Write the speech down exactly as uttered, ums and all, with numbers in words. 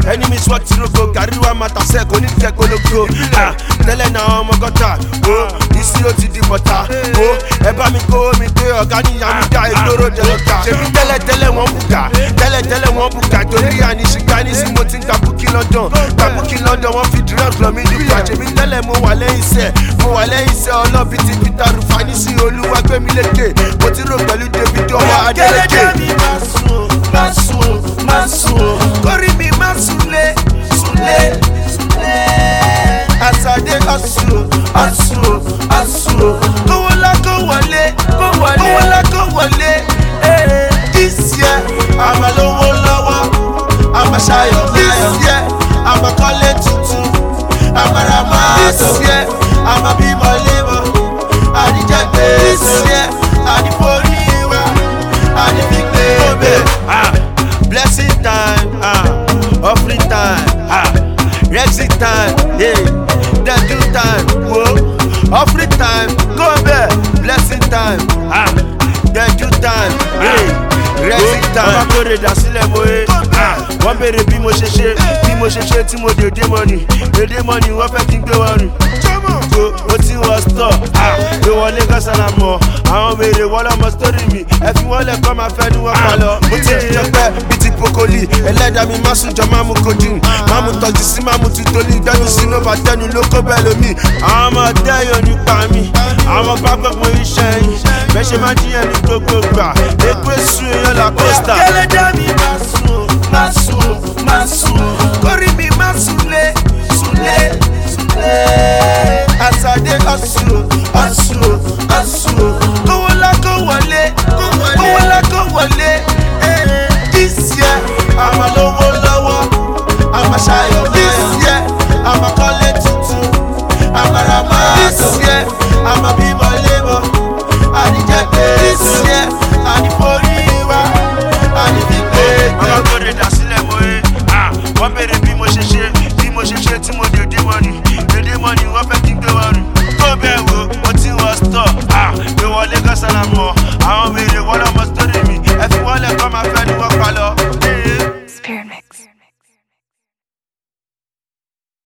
enemies what to go, Gariwa Matase, go need get go logo. Ah, tell now I'm a gota. Oh, this is not the butter. Oh, eba mi go mi te organi ya mi da ignoro jelota. Tell tell one buka, tell tell one buka. Tori ani shikani si mo tin kabuki London, kabuki London one fit drug from me the patch. Mi tell mo wale ise, mo wale ise olo biti Peter Rufani si Oluwa gbe mi leke. Mo ti ro pẹ̀lú Davido wa Adeleke. Masu, masu, masu. Kori mi masule, sule, sule. Asade asu, asu, asu. Go la go wale, go wale, go la go wale. Eh, this year I'm a lowo lowo, I'm a shy of this year I'm a call tutu, I'm a rama. This year I'm a be my labor. I reject this year, I the poriwa, I the big baby. Ah, blessing time, ah, offering time, ah, exit time, yeah, the do time, whoa, offering time, go back, blessing time, ah, the do time, yeah, exit time. I'm going to the cinema, ah, one baby be mo sheshe, be mo sheshe, ti mo de de money, de de money, one fucking go on. Ó ti wọ́n stọ̀, pé wọ́n Lagos and àmọ́ àwọn mèrè wọ́n lọ́mọ story mi ẹ fi wọ́n lẹ̀ kọ́ máa fẹ́ ní wọ́n pa lọ. Mo ti di ọpẹ́ bíi ti pokoli ẹlẹ́dàá mi má sùn jọ má mu codeine má mu tọ́jú sí má mu tutoli gbẹ́nu sínú bàtẹ́nu ló kó bẹ́ẹ̀ lómi. Àwọn ọmọ ọdẹ yóò nípa mi àwọn bá gbọ́gbọ́n iṣẹ́ yìí bẹ́ẹ̀ ṣe máa jíyàn ní gbogbo gbà èkó èsù èèyàn la costa. Ẹlẹ́dàá mi má sùn má sùn má sùn kórìí mi má súnlé súnlé súnlé. Asade asu, asu, asu. Go la go wale, go la go wale. This year I'm a lowo lowo, I'm a shy of this year I'm a call tutu, I'm a rama. This year I'm a be my labor. I reject this year I the poriwa, I the big baby. I'm a go to the cinema, ah, one better be mo sheshe, be mo sheshe ti mo de de money. Money, what fucking go on? Go back, what you was stop. Ah, we want Lagos and I'm more. I don't really want to story me. If you want to come, I